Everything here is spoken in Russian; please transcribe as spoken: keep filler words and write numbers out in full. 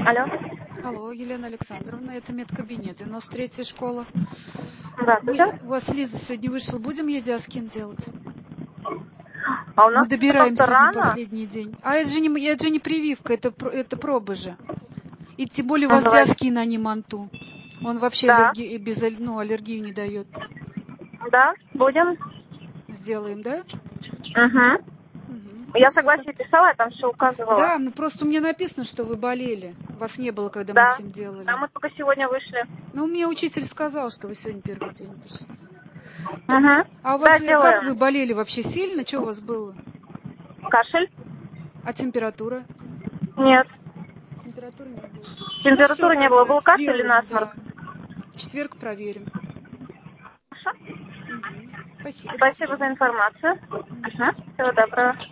Алло. Алло, Елена Александровна, это медкабинет, девяносто третья школа. Здравствуйте. Мы, у вас Лиза сегодня вышла, будем ей диаскин делать? А у Мы нас добираем как-то сегодня рано. последний день. А это же не, это же не прививка, это, про- это проба же. И тем более у вас Давай. диаскин, а не манту. Он вообще Да. аллерги- без, аль- ну, аллергию не дает. Да, будем. Сделаем, да? Угу. Мгм. Я Всё так. согласие писала, я там все указывала. Да, ну просто у меня написано, что вы болели. Вас не было, когда мы Да. всем делали. Да, мы только сегодня вышли. Ну, мне учитель сказал, что вы сегодня первый день пришли. Угу. А у Да, вас, э, как вы делаем. болели вообще сильно? Что у вас было? Кашель? А температура? Нет. Температуры не было. Ну все Температуры не было. тогда, Был кашель или сделаем, насморк? да. В четверг проверим. Хорошо. Мгм. Спасибо, до Спасибо за свидания. информацию. Мгм. Угу. Всего доброго.